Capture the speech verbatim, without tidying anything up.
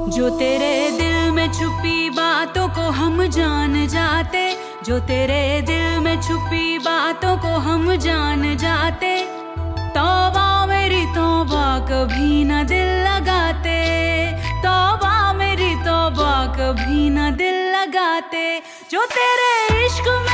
जो तेरे दिल में छुपी बातों को हम जान जाते, जो तेरे दिल में छुपी बातों को हम जान जाते, तौबा मेरी तौबा कभी न दिल लगाते, तौबा मेरी तौबा कभी न दिल लगाते। जो तेरे इश्क